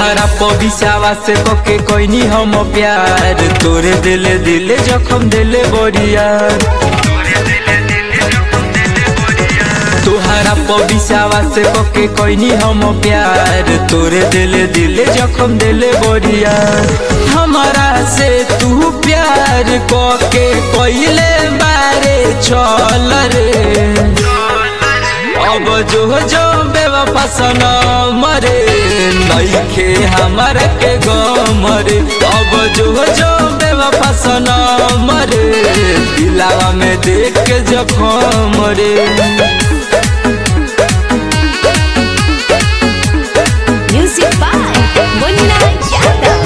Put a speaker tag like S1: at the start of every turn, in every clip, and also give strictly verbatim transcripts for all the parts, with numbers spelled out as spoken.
S1: तोहरा पबिसावा से कोके कोइनी हम प्यार तोरे दिले दिले जखम दिले बड़िया तोहरा पबिसावा से कोके कोइनी हम प्यार तोरे दिले दिले जखम दिले बड़िया हमारा से तू प्यार कोके कोइले बारे चल रे अब जो जो बेवफा सनम रे नइखे हमारा के गम रे अब जो जो बेवफा सनम रे दिलावा में देख के जखम रे
S2: म्यूजिक बाय मुन्ना यादव।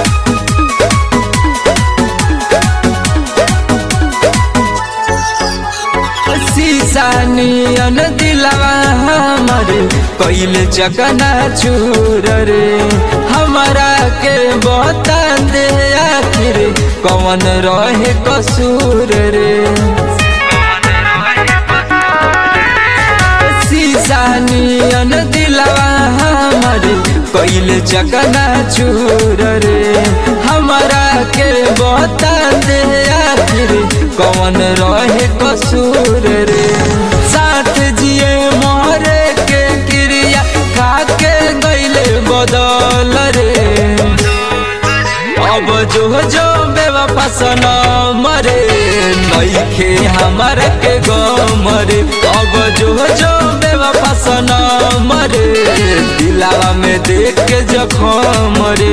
S1: शीशानियन दिलावा हमर कइले चकना चूर रे हमारा के बता दे आखिर कौन रहे कसूर रे शीशानियन दिलावा हमर कइले चकना चूर रे हमारा के बता दे आखिर कौन रहे कसूर रे साथ जिए मोरे के क्रिया खा के गइले बदल रे अब जो जो बेवफा सनम रे नइखे हमार के गम रे अब जो जो बेवफा सनम रे दिलावा में देख के जखम रे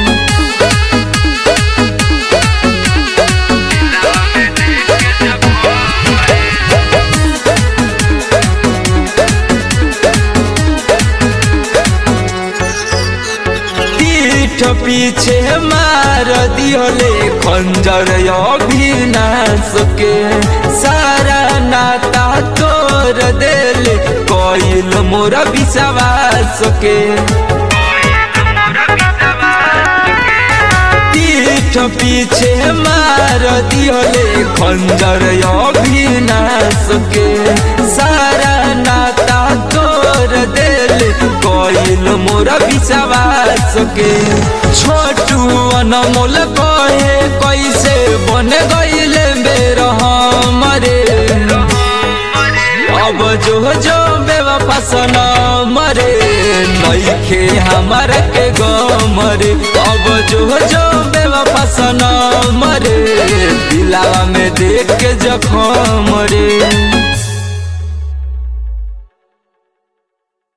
S1: पीछे मार दियोले खंजर अभिनाश के सारा नाता तोड़ देले कोइल मोरा विश्वास के पीठ पीछे मार दियोले खंजर अभिनाश के सारा नाता तोड़ देले कोइल मोरा विश्वास के छोटू अनमोल कहे कैसे बन गइले बेर हमरे अब जो जो बेवफा सनम रे नइखे हमार के गम रे अब जो जो बेवफा सनम रे दिलावा में देख के जखम रे।